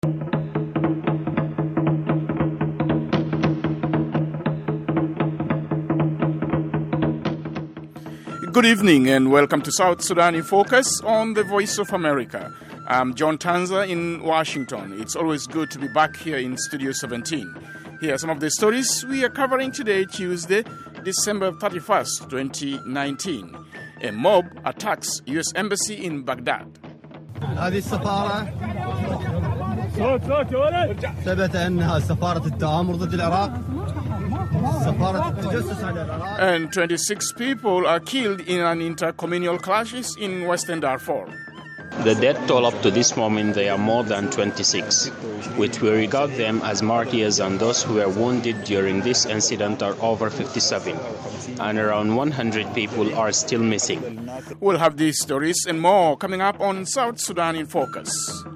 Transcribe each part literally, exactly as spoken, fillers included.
Good evening and welcome to South Sudan in Focus on the Voice of America. I'm John Tanza in Washington. It's always good to be back here in Studio seventeen. Here are some of the stories we are covering today, Tuesday, December thirty-first, twenty nineteen. A mob attacks U S Embassy in Baghdad. هذه السفارة ثبت أنها سفارة التآمر ضد العراق. And twenty-six people are killed in an intercommunal clashes in Western Darfur. The death toll up to this moment, they are more than twenty-six, which we regard them as martyrs, and those who were wounded during this incident are over fifty-seven, and around one hundred people are still missing. We'll have these stories and more coming up on South Sudan in Focus.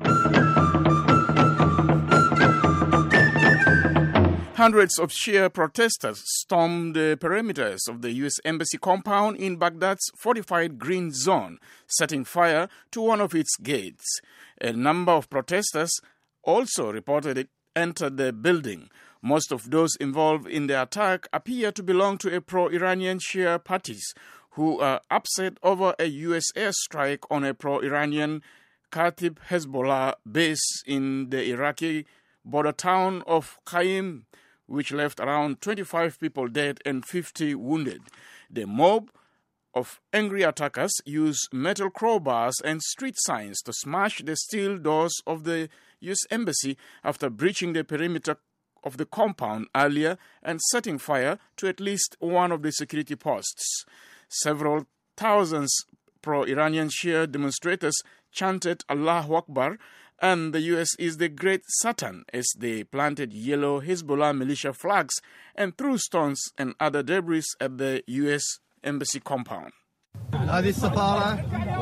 Hundreds of Shia protesters stormed the perimeters of the U S Embassy compound in Baghdad's fortified green zone, setting fire to one of its gates. A number of protesters also reportedly entered the building. Most of those involved in the attack appear to belong to a pro-Iranian Shia parties who are upset over a U S airstrike on a pro-Iranian Kataib Hezbollah base in the Iraqi border town of Qaim, which left around twenty-five people dead and fifty wounded. The mob of angry attackers used metal crowbars and street signs to smash the steel doors of the U S Embassy after breaching the perimeter of the compound earlier and setting fire to at least one of the security posts. Several thousands pro-Iranian Shia demonstrators chanted Allahu Akbar and the U S is the great Satan as they planted yellow Hezbollah militia flags and threw stones and other debris at the U S Embassy compound. هذه السفارة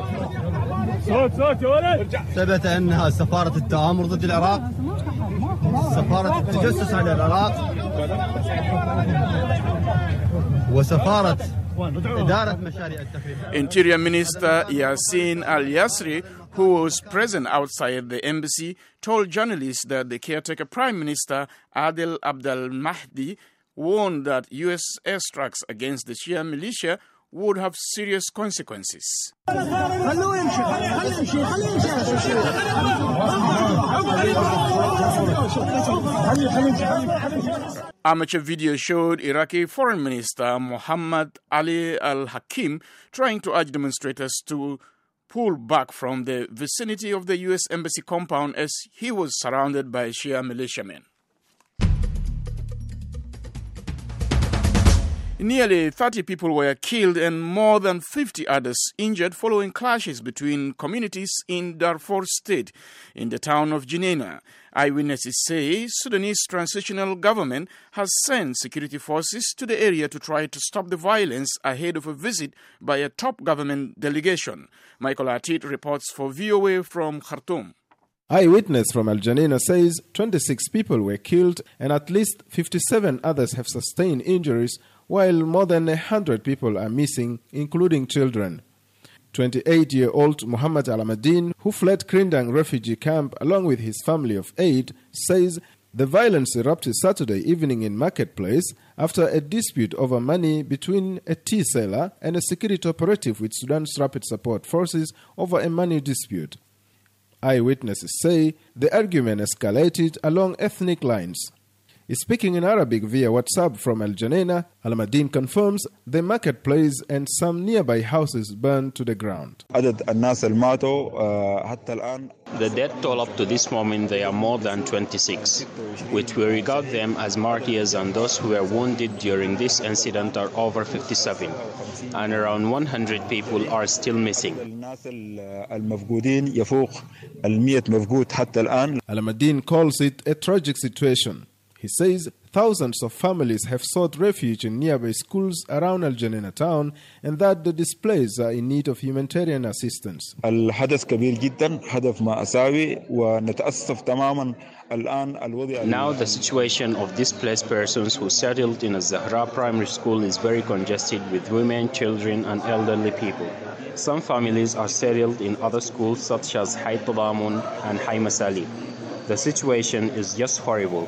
ثبت أنها سفارة التآمر ضد العراق، سفارة التجسس على العراق، وسفارة Interior Minister Yassin Al-Yasri, who was present outside the embassy, told journalists that the caretaker Prime Minister Adel Abdel Mahdi warned that U S airstrikes against the Shia militia would have serious consequences. Amateur video showed Iraqi Foreign Minister Muhammad Ali al-Hakim trying to urge demonstrators to pull back from the vicinity of the U S Embassy compound as he was surrounded by Shia militiamen. Nearly thirty people were killed and more than fifty others injured following clashes between communities in Darfur State in the town of Jenaina. Eyewitnesses say Sudanese transitional government has sent security forces to the area to try to stop the violence ahead of a visit by a top government delegation. Michael Atit reports for V O A from Khartoum. Eyewitness from Al Jenaina says twenty-six people were killed and at least fifty-seven others have sustained injuries, while more than one hundred people are missing, including children. twenty-eight-year-old Muhammad Alamadin, who fled Krindang refugee camp along with his family of eight, says the violence erupted Saturday evening in Marketplace after a dispute over money between a tea seller and a security operative with Sudan's Rapid Support Forces over a money dispute. Eyewitnesses say the argument escalated along ethnic lines. Speaking in Arabic via WhatsApp from Al Jenaina, Alamadin confirms the marketplace and some nearby houses burned to the ground. The death toll up to this moment, they are more than twenty-six, which we regard them as martyrs, and those who were wounded during this incident are over fifty-seven, and around one hundred people are still missing. Alamadin calls it a tragic situation. He says thousands of families have sought refuge in nearby schools around Al Jenaina town and that the displaced are in need of humanitarian assistance. Now the situation of displaced persons who settled in Al-Zahra Primary School is very congested with women, children and elderly people. Some families are settled in other schools such as Hay Tadamun and Hay Masali. The situation is just horrible.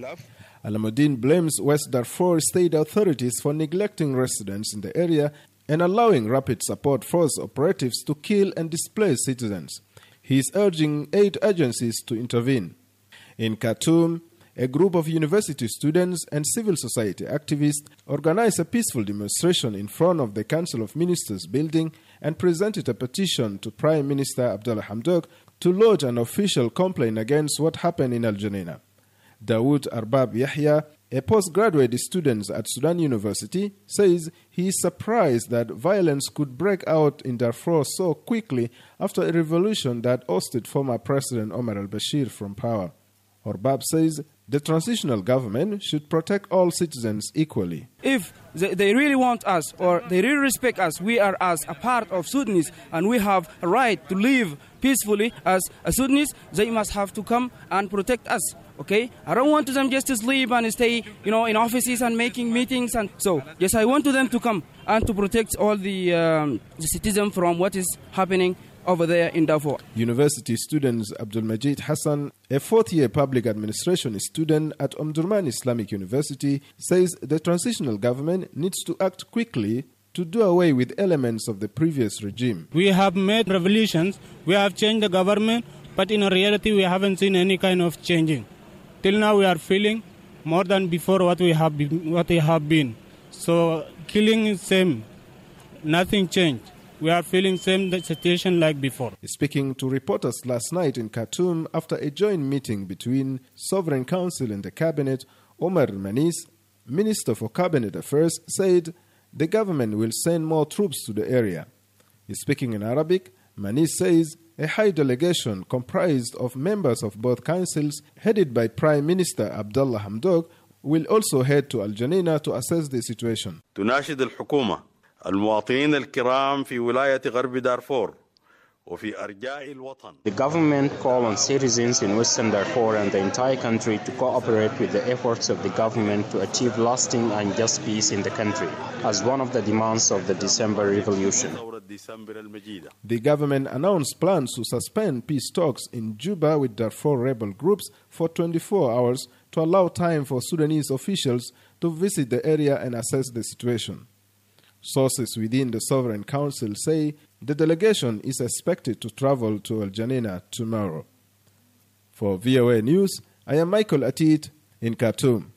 Alamuddin blames West Darfur state authorities for neglecting residents in the area and allowing Rapid Support Force operatives to kill and displace citizens. He is urging aid agencies to intervene. In Khartoum, a group of university students and civil society activists organized a peaceful demonstration in front of the Council of Ministers building and presented a petition to Prime Minister Abdallah Hamdok to lodge an official complaint against what happened in Al Janina. Dawood Arbab Yahya, a postgraduate student at Sudan University, says he is surprised that violence could break out in Darfur so quickly after a revolution that ousted former President Omar al-Bashir from power. Arbab says the transitional government should protect all citizens equally. If they really want us or they really respect us, we are as a part of Sudanese and we have a right to live peacefully as a Sudanese, they must have to come and protect us. Okay, I don't want them just to sleep and stay, you know, in offices and making meetings. And so, yes, I want them to come and to protect all the, um, the citizens from what is happening over there in Darfur. University students Abdul Majid Hassan, a fourth-year public administration student at Omdurman Islamic University, says the transitional government needs to act quickly to do away with elements of the previous regime. We have made revolutions, we have changed the government, but in reality we haven't seen any kind of changing. Till now we are feeling more than before what we have been, what we have been. So killing is same, nothing changed. We are feeling same situation like before. Speaking to reporters last night in Khartoum after a joint meeting between Sovereign Council and the Cabinet, Omar Manis, Minister for Cabinet Affairs, said the government will send more troops to the area. Speaking in Arabic, Manis says a high delegation comprised of members of both councils, headed by Prime Minister Abdallah Hamdok, will also head to Al Janina to assess the situation. تناشد الحكومة المواطنين الكرام في ولاية غرب دارفور وفي أرجاء الوطن. The government call on citizens in Western Darfur and the entire country to cooperate with the efforts of the government to achieve lasting and just peace in the country, as one of the demands of the December Revolution. The government announced plans to suspend peace talks in Juba with Darfur rebel groups for twenty-four hours to allow time for Sudanese officials to visit the area and assess the situation. Sources within the Sovereign Council say the delegation is expected to travel to Al Janina tomorrow. For V O A News, I am Michael Atit in Khartoum.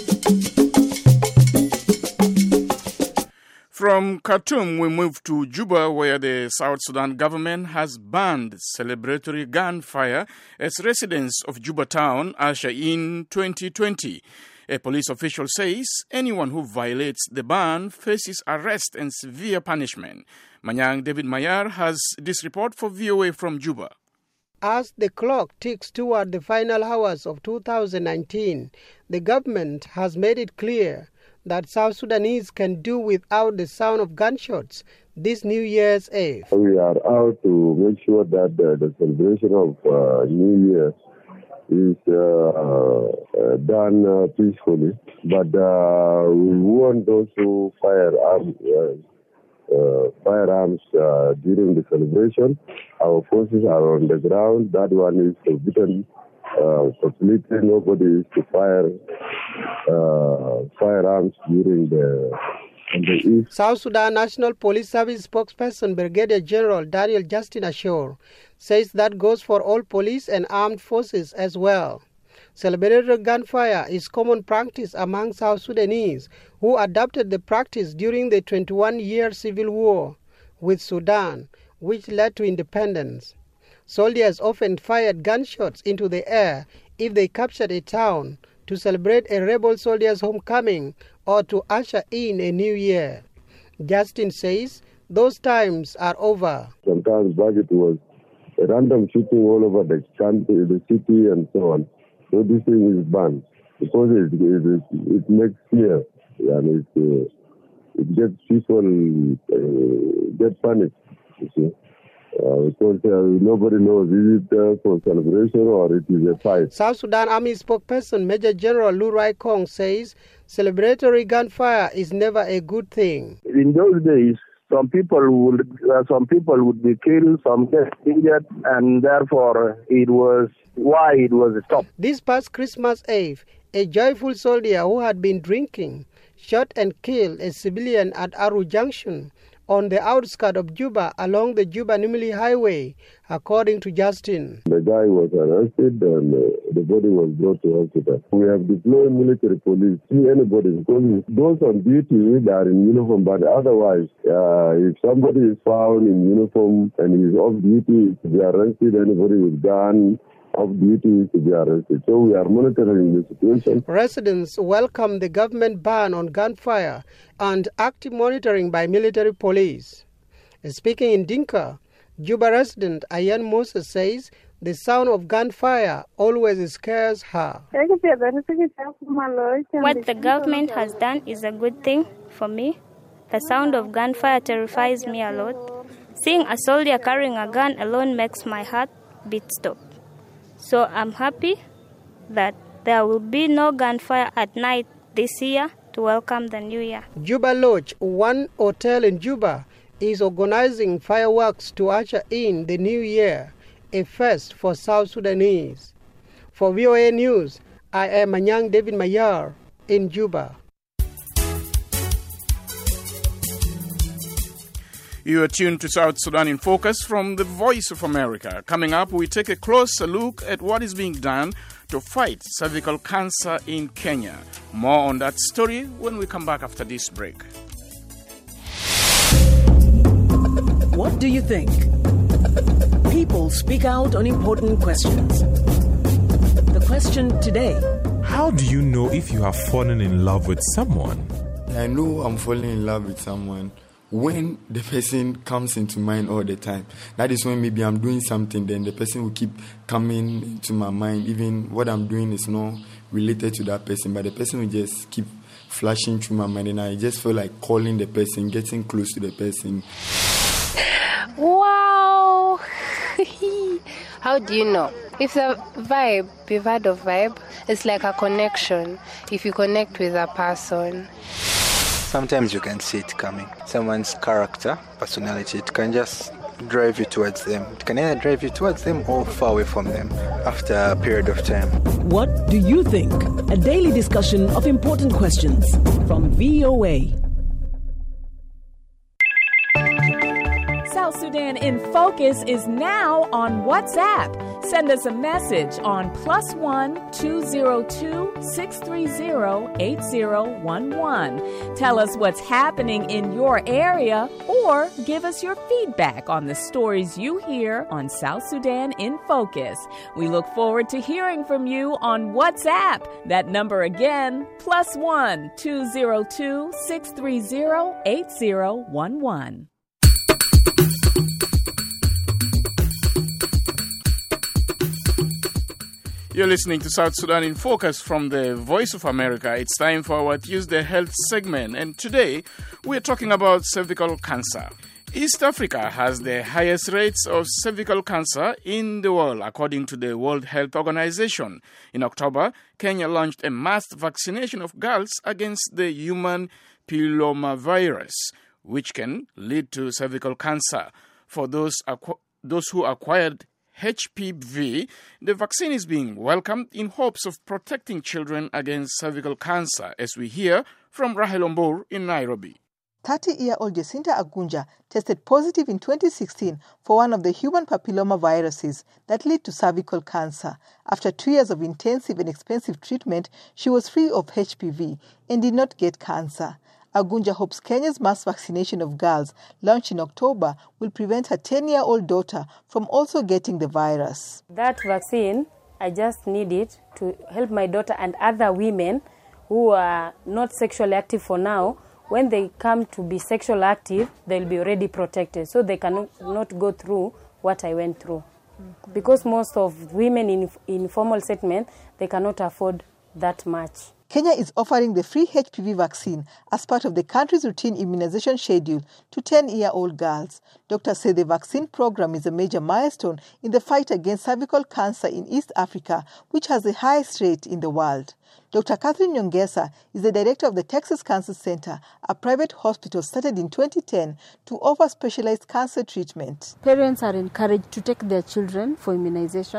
From Khartoum, we move to Juba, where the South Sudan government has banned celebratory gunfire as residents of Juba town usher in twenty twenty. A police official says anyone who violates the ban faces arrest and severe punishment. Manyang David Mayar has this report for V O A from Juba. As the clock ticks toward the final hours of two thousand nineteen, the government has made it clear that South Sudanese can do without the sound of gunshots this New Year's Eve. We are out to make sure that uh, the celebration of uh, New Year is uh, uh, done uh, peacefully, but uh, we want those who fire arms, uh, uh, firearms uh, during the celebration. Our forces are on the ground. That one is forbidden uh, completely. Nobody is to fire uh, firearms during the, the Eid. South Sudan National Police Service spokesperson Brigadier General Daniel Justin Ashore says that goes for all police and armed forces as well. Celebratory gunfire is common practice among South Sudanese who adopted the practice during the twenty-one-year civil war with Sudan, which led to independence. Soldiers often fired gunshots into the air if they captured a town to celebrate a rebel soldier's homecoming or to usher in a new year. Justin says those times are over. Sometimes back it was a random shooting all over the country, the city and so on. So this thing is banned because it, it, it makes fear and it, uh, it gets people uh, get panic, you see. Uh, because uh, nobody knows is it uh, for celebration or it is a fight. South Sudan Army spokesperson Major General Lu Rai Kong says celebratory gunfire is never a good thing. In those days, some people would uh, some people would be killed, some get injured, and therefore it was why it was stopped. This past Christmas Eve, a joyful soldier who had been drinking shot and killed a civilian at Aru Junction on the outskirts of Juba along the Juba-Nimili Highway, according to Justin. The guy was arrested and uh, the body was brought to hospital. We have deployed military police to see anybody because those on duty they are in uniform, but otherwise, uh, if somebody is found in uniform and is off duty, to be arrested, anybody with gun off duty to be arrested. So we are monitoring the situation. Residents welcome the government ban on gunfire and active monitoring by military police. Speaking in Dinka, Juba resident Ayan Moses says the sound of gunfire always scares her. What the government has done is a good thing for me. The sound of gunfire terrifies me a lot. Seeing a soldier carrying a gun alone makes my heart beat stop. So I'm happy that there will be no gunfire at night this year to welcome the new year. Juba Lodge, one hotel in Juba, is organizing fireworks to usher in the new year, a first for South Sudanese. For V O A News, I am Anyang David Mayar in Juba. You are tuned to South Sudan in Focus from the Voice of America. Coming up, we take a closer look at what is being done to fight cervical cancer in Kenya. More on that story when we come back after this break. What do you think? People speak out on important questions. The question today: how do you know if you have fallen in love with someone? I know I'm falling in love with someone when the person comes into mind all the time. That is when maybe I'm doing something, then the person will keep coming into my mind. Even what I'm doing is not related to that person, but the person will just keep flashing through my mind, and I just feel like calling the person, getting close to the person. Wow! How do you know? It's a vibe. You've heard of vibe? It's like a connection. If you connect with a person. Sometimes you can see it coming. Someone's character, personality, it can just drive you towards them. It can either drive you towards them or far away from them after a period of time. What do you think? A daily discussion of important questions from V O A. South Sudan in Focus is now on WhatsApp. Send us a message on plus one two zero two six three zero eight zero one one. Tell us what's happening in your area or give us your feedback on the stories you hear on South Sudan in Focus. We look forward to hearing from you on WhatsApp. That number again, plus one two zero two six three zero eight zero one one. You're listening to South Sudan in Focus from the Voice of America. It's time for our Tuesday Health segment, and today we're talking about cervical cancer. East Africa has the highest rates of cervical cancer in the world, according to the World Health Organization. In October, Kenya launched a mass vaccination of girls against the human papillomavirus, which can lead to cervical cancer. For those, aqu- those who acquired H P V, the vaccine is being welcomed in hopes of protecting children against cervical cancer, as we hear from Rahel Ombor in Nairobi. thirty-year-old Jacinta Agunja tested positive in twenty sixteen for one of the human papilloma viruses that lead to cervical cancer. After two years of intensive and expensive treatment, she was free of H P V and did not get cancer. Agunja hopes Kenya's mass vaccination of girls, launched in October, will prevent her ten-year-old daughter from also getting the virus. That vaccine, I just need it to help my daughter and other women who are not sexually active for now. When they come to be sexually active, they'll be already protected, so they cannot not go through what I went through. Mm-hmm. Because most of women in informal settlement, they cannot afford that much. Kenya is offering the free H P V vaccine as part of the country's routine immunization schedule to ten-year-old girls. Doctors say the vaccine program is a major milestone in the fight against cervical cancer in East Africa, which has the highest rate in the world. Doctor Catherine Nyongesa is the director of the Texas Cancer Center, a private hospital started in twenty ten to offer specialized cancer treatment. Parents are encouraged to take their children for immunization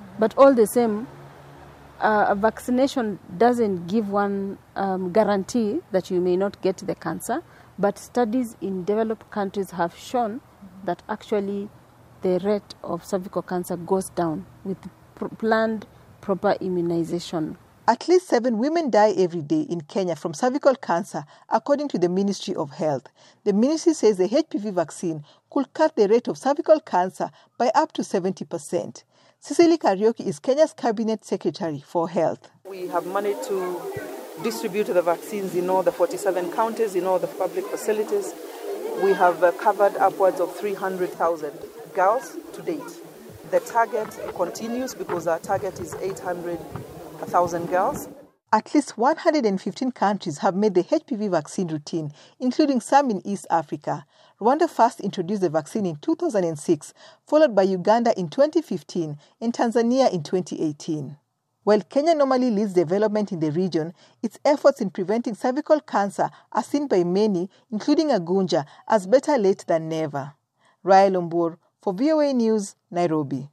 But all the same, uh, a vaccination doesn't give one um, guarantee that you may not get the cancer, but studies in developed countries have shown that actually the rate of cervical cancer goes down with pr- planned proper immunization. At least seven women die every day in Kenya from cervical cancer, according to the Ministry of Health. The ministry says the H P V vaccine could cut the rate of cervical cancer by up to seventy percent. Cecily Kariuki is Kenya's Cabinet Secretary for Health. We have managed to distribute the vaccines in all the forty-seven counties, in all the public facilities. We have uh, covered upwards of three hundred thousand girls to date. The target continues because our target is eight hundred thousand girls. At least one hundred fifteen countries have made the H P V vaccine routine, including some in East Africa. Rwanda first introduced the vaccine in two thousand six, followed by Uganda in twenty fifteen and Tanzania in twenty eighteen. While Kenya normally leads development in the region, its efforts in preventing cervical cancer are seen by many, including Agunja, as better late than never. Raya Lombor for V O A News, Nairobi.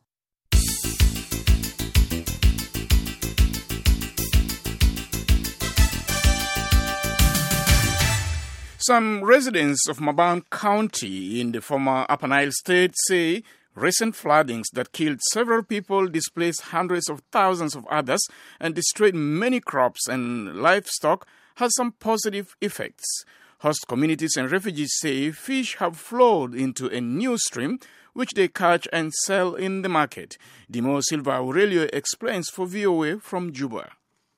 Some residents of Maban County in the former Upper Nile State say recent floodings that killed several people, displaced hundreds of thousands of others, and destroyed many crops and livestock has some positive effects. Host communities and refugees say fish have flowed into a new stream which they catch and sell in the market. Dimo Silva Aurelio explains for V O A from Juba.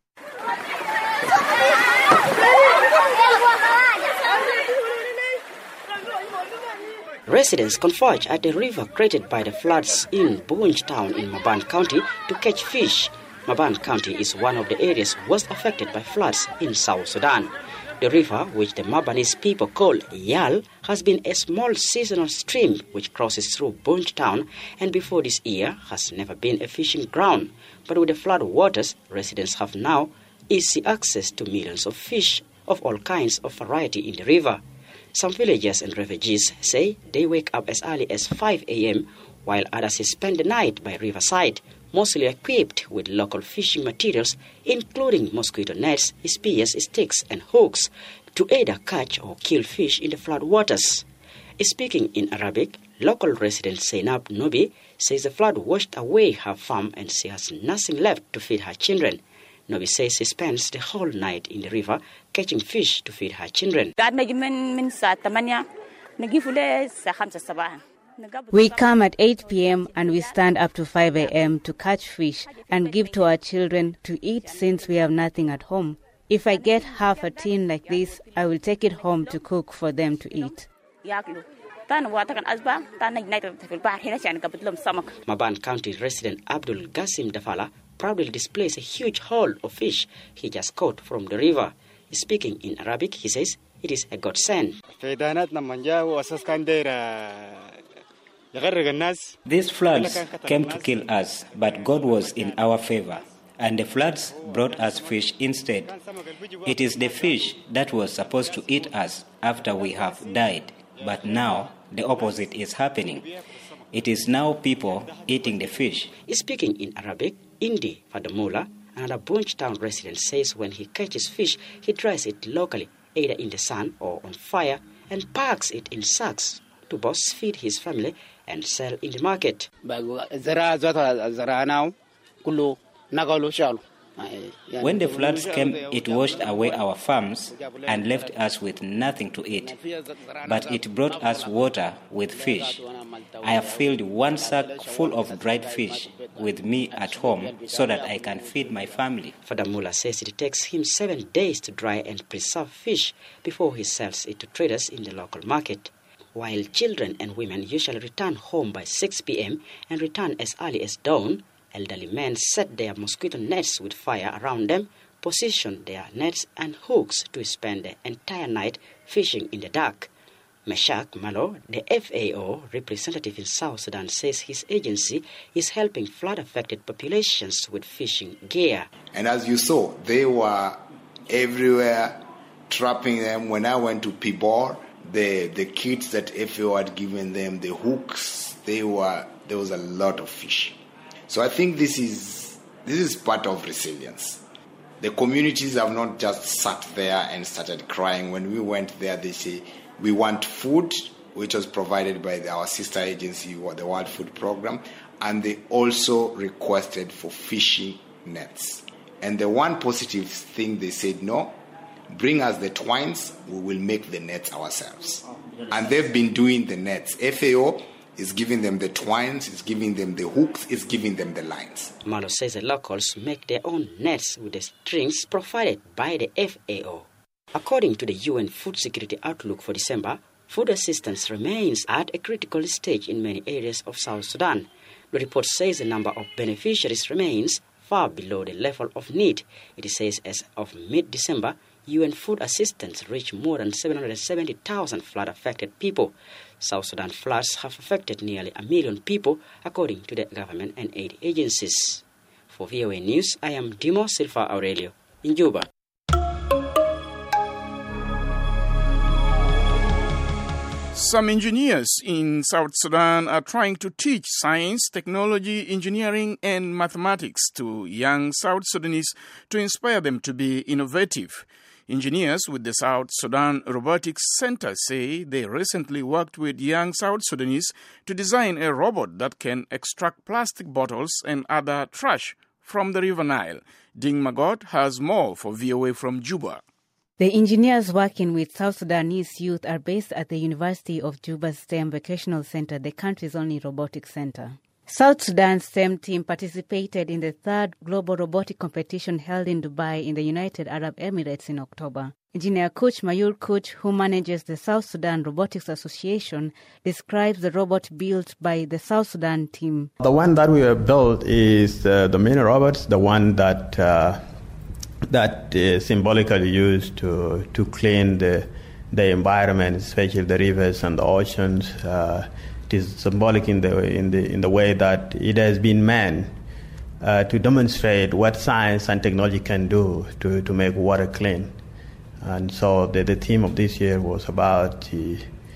Residents converge at the river created by the floods in Bunj town in Maban County to catch fish. Maban County is one of the areas worst affected by floods in South Sudan. The river, which the Mabanese people call Yal, has been a small seasonal stream which crosses through Bunj town and before this year has never been a fishing ground. But with the flood waters, residents have now easy access to millions of fish of all kinds of variety in the river. Some villagers and refugees say they wake up as early as five a.m. while others spend the night by riverside, mostly equipped with local fishing materials, including mosquito nets, spears, sticks, and hooks, to either catch or kill fish in the flood waters. Speaking in Arabic, local resident Zainab Nubi says the flood washed away her farm and she has nothing left to feed her children. Nobi says she spends the whole night in the river catching fish to feed her children. We come at eight p.m. and we stand up to five a.m. to catch fish and give to our children to eat since we have nothing at home. If I get half a tin like this, I will take it home to cook for them to eat. Maban County resident Abdul Qasim Dafala proudly displays a huge haul of fish he just caught from the river. Speaking in Arabic, he says it is a godsend. These floods came to kill us, but God was in our favor, and the floods brought us fish instead. It is the fish that was supposed to eat us after we have died, but now the opposite is happening. It is now people eating the fish. Speaking in Arabic, Indi Fadamula, another Bunj town resident, says when he catches fish, he dries it locally, either in the sun or on fire, and packs it in sacks to both feed his family and sell in the market. When the floods came, it washed away our farms and left us with nothing to eat. But it brought us water with fish. I have filled one sack full of dried fish with me at home so that I can feed my family. Fadamula says it takes him seven days to dry and preserve fish before he sells it to traders in the local market. While children and women usually return home by six p.m. and return as early as dawn, elderly men set their mosquito nets with fire around them, position their nets and hooks to spend the entire night fishing in the dark. Meshak Malo, the F A O representative in South Sudan, says his agency is helping flood-affected populations with fishing gear. And as you saw, they were everywhere trapping them. When I went to Pibor, the, the kits that F A O had given them, the hooks, they were there was a lot of fish. So I think this is this is part of resilience. The communities have not just sat there and started crying. When we went there, they say, we want food, which was provided by our sister agency, the World Food Program, and they also requested for fishing nets. And the one positive thing they said, no, bring us the twines, we will make the nets ourselves. And they've been doing the nets. F A O is giving them the twines, is giving them the hooks, is giving them the lines. Malo says the locals make their own nets with the strings provided by the F A O. According to the U N Food Security Outlook for December, food assistance remains at a critical stage in many areas of South Sudan. The report says the number of beneficiaries remains far below the level of need. It says as of mid-December, U N food assistance reached more than seven hundred seventy thousand flood-affected people. South Sudan floods have affected nearly a million people, according to the government and aid agencies. For V O A News, I am Dimo Silva Aurelio in Juba. Some engineers in South Sudan are trying to teach science, technology, engineering, and mathematics to young South Sudanese to inspire them to be innovative. Engineers with the South Sudan Robotics Center say they recently worked with young South Sudanese to design a robot that can extract plastic bottles and other trash from the River Nile. Ding Magot has more for V O A from Juba. The engineers working with South Sudanese youth are based at the University of Juba's STEM Vocational Center, the country's only robotics center. South Sudan's STEM team participated in the third global robotic competition held in Dubai in the United Arab Emirates in October. Engineer Coach Mayur Coach, who manages the South Sudan Robotics Association, describes the robot built by the South Sudan team. The one that we have built is uh, the mini robots, the one that uh, that is symbolically used to to clean the the environment, especially the rivers and the oceans. Uh, it is symbolic in the in the in the way that it has been meant uh, to demonstrate what science and technology can do to, to make water clean. And so the, the theme of this year was about the,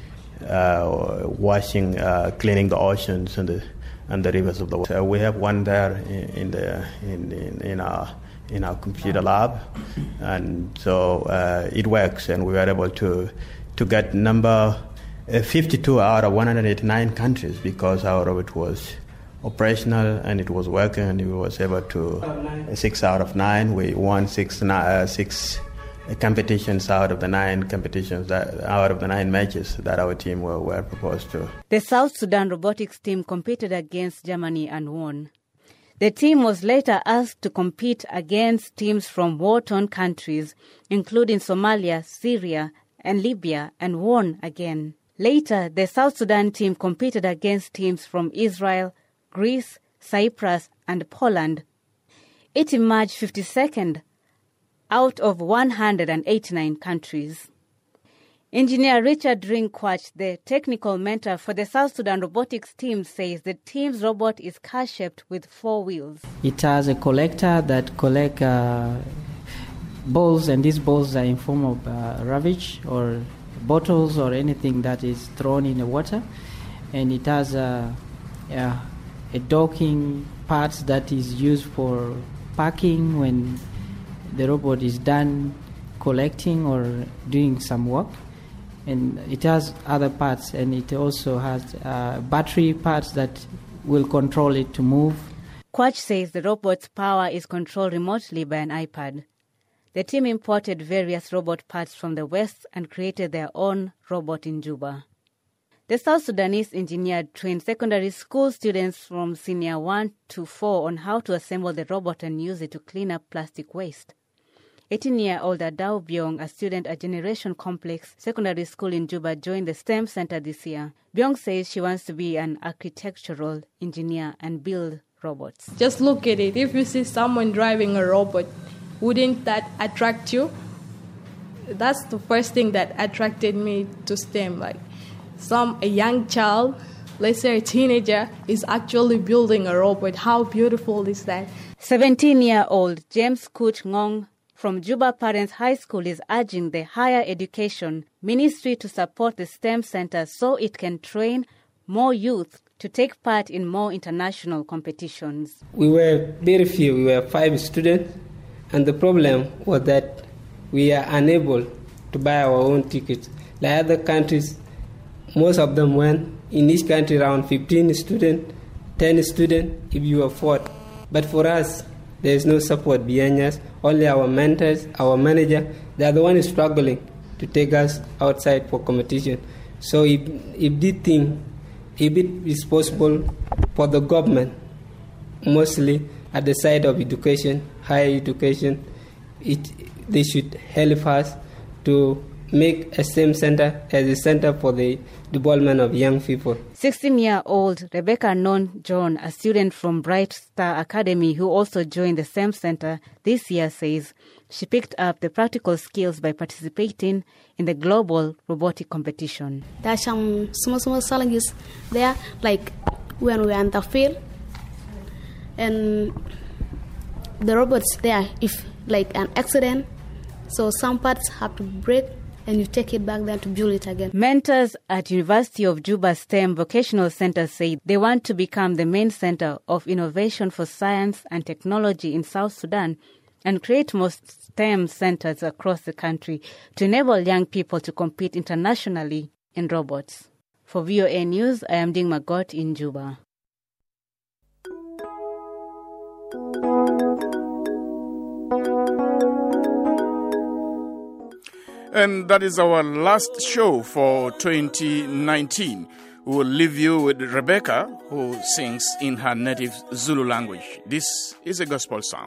uh, washing, uh, cleaning the oceans and the and the rivers of the world. So we have one there in, in the in, in in our in our computer lab, and so uh, it works, and we were able to to get number uh, fifty-two out of one hundred eighty-nine countries because our robot was operational and it was working, and we was able to uh, six out of nine. We won six uh, six competitions out of the nine competitions that out of the nine matches that our team were, were proposed to. The South Sudan robotics team competed against Germany and won. The team was later asked to compete against teams from war-torn countries, including Somalia, Syria, and Libya, and won again. Later, the South Sudan team competed against teams from Israel, Greece, Cyprus, and Poland. It emerged fifty-second out of one hundred eighty-nine countries. Engineer Richard Ringquach, the technical mentor for the South Sudan robotics team, says the team's robot is car-shaped with four wheels. It has a collector that collects uh, balls, and these balls are in form of uh, rubbish or bottles or anything that is thrown in the water. And it has a, a, a docking part that is used for packing when the robot is done collecting or doing some work. And it has other parts, and it also has uh, battery parts that will control it to move. Quach says the robot's power is controlled remotely by an iPad. The team imported various robot parts from the West and created their own robot in Juba. The South Sudanese engineer trained secondary school students from senior one to four on how to assemble the robot and use it to clean up plastic waste. eighteen-year-old Adao Byong, a student at Generation Complex Secondary School in Juba, joined the STEM Center this year. Byong says she wants to be an architectural engineer and build robots. Just look at it. If you see someone driving a robot, wouldn't that attract you? That's the first thing that attracted me to STEM. Like some a young child, let's say a teenager, is actually building a robot. How beautiful is that? seventeen-year-old James Kuch Ngong from Juba Parents High School is urging the Higher Education Ministry to support the STEM Center so it can train more youth to take part in more international competitions. We were very few. We were five students, and the problem was that we are unable to buy our own tickets. Like other countries, most of them went. In each country, around fifteen students, ten students, if you afford. But for us, there is no support behind us. Only our mentors, our manager, they are the ones struggling to take us outside for competition. So if, if this thing, if it is possible for the government, mostly at the side of education, higher education, it, they should help us to make a STEM center as a center for the development of young people. sixteen-year-old Rebecca Non John, a student from Bright Star Academy who also joined the STEM center this year, says she picked up the practical skills by participating in the global robotic competition. There are some small, small challenges there, like when we are in the field and the robots there, if like an accident, so some parts have to break and you take it back then to build it again. Mentors at University of Juba STEM Vocational Center say they want to become the main center of innovation for science and technology in South Sudan and create more STEM centers across the country to enable young people to compete internationally in robots. For V O A News, I am Ding Magot in Juba. And that is our last show for twenty nineteen. We will leave you with Rebecca, who sings in her native Zulu language. This is a gospel song.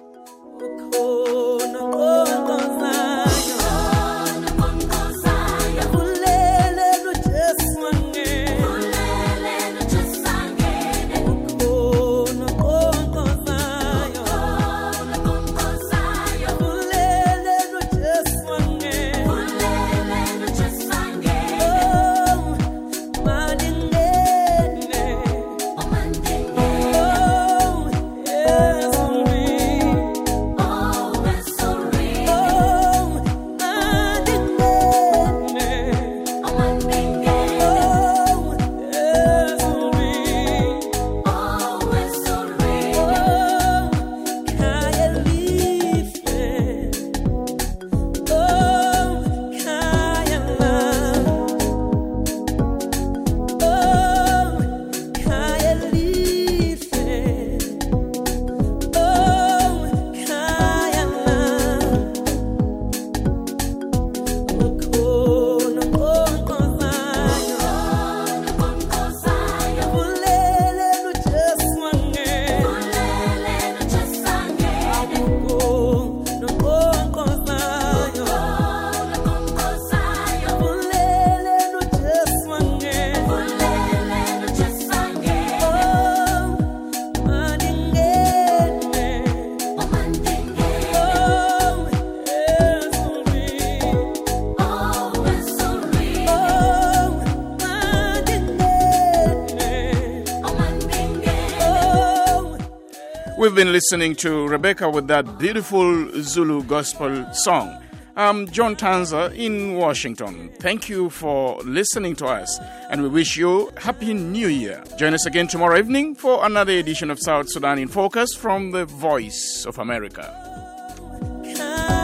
We've been listening to Rebecca with that beautiful Zulu gospel song. I'm John Tanza in Washington. Thank you for listening to us, and we wish you Happy New Year. Join us again tomorrow evening for another edition of South Sudan in Focus from the Voice of America.